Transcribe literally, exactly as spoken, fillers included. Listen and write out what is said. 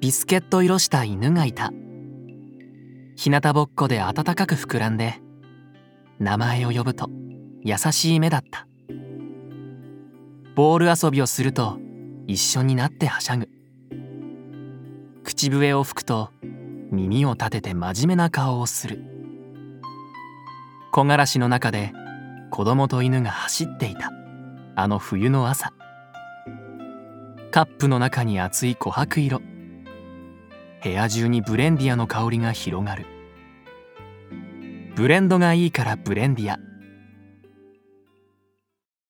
ビスケット色した犬がいた。日向ぼっこで暖かく膨らんで、名前を呼ぶと優しい目だった。ボール遊びをすると一緒になってはしゃぐ。口笛を吹くと耳を立てて真面目な顔をする。木枯らしの中で子供と犬が走っていたあの冬の朝。カップの中に熱い琥珀色。部屋中にブレンディアの香りが広がる。ブレンドがいいからブレンディア。